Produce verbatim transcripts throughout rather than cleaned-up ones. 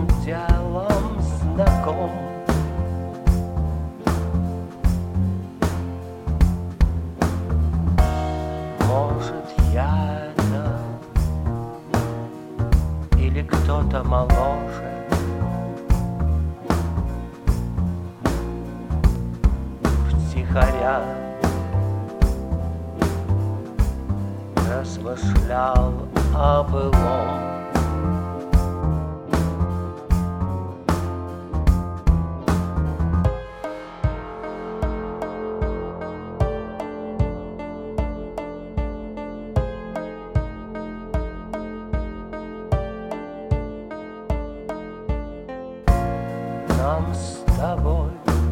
делом знаком. Может, я это или кто-то моложе. Втихаря размышлял о былом. Нам с тобой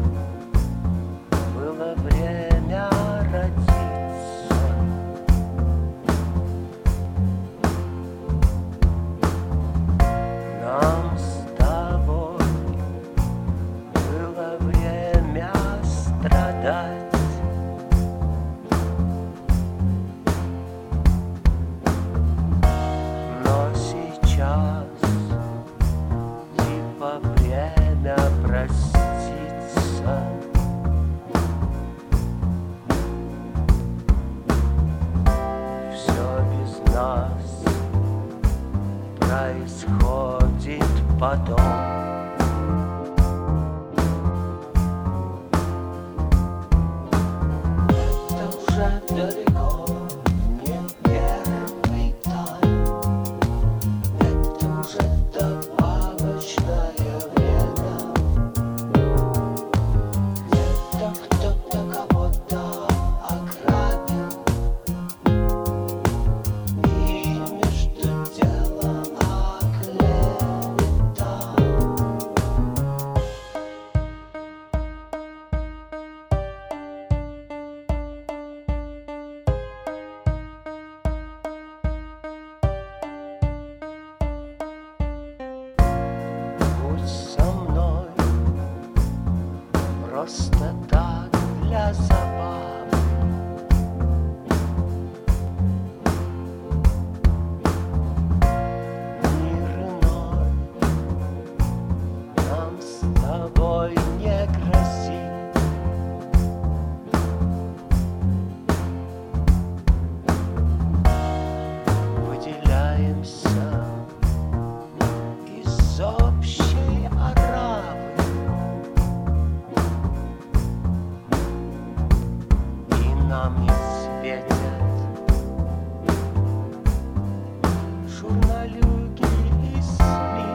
было время родиться. Нам с тобой было время страдать. Но сейчас типа время проститься. Все без нас происходит потом. Это уже далеко не первый тайм. Это уже добавочное время. Где-то кто-то кого-то ограбил, и между делом оклеветал. Будь со мной просто так для забавы. Мир иной нам с тобой не грозит. Выделяемся из общей оравы, и нам не светят журналюги и СМИ.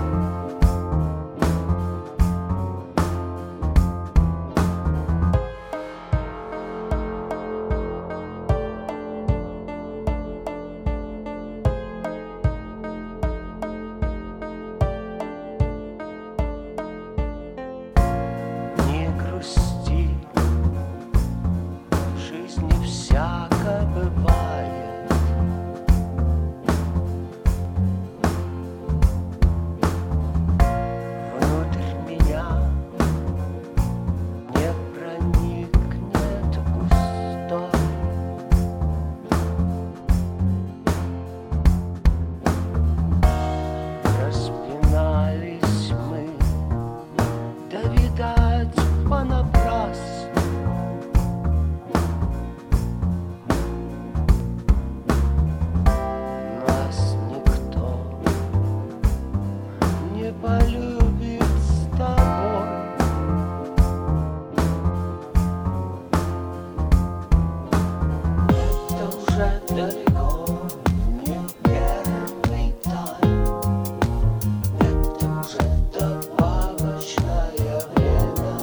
Не грусти, в жизни всяко бывает. Внутрь меня не проникнет устой. Распинались мы, да видать понапрасну. Нас никто не полюбит с тобой. Это уже далеко не первый тайм. Это уже добавочное время.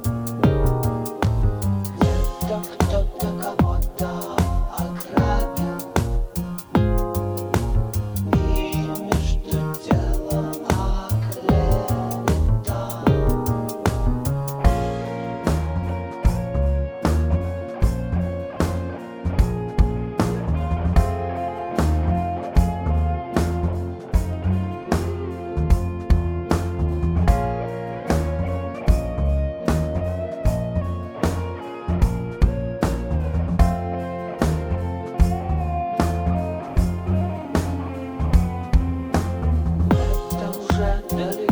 Где-то кто-то кого-то ограбил, и между делом оклеветал. далеко.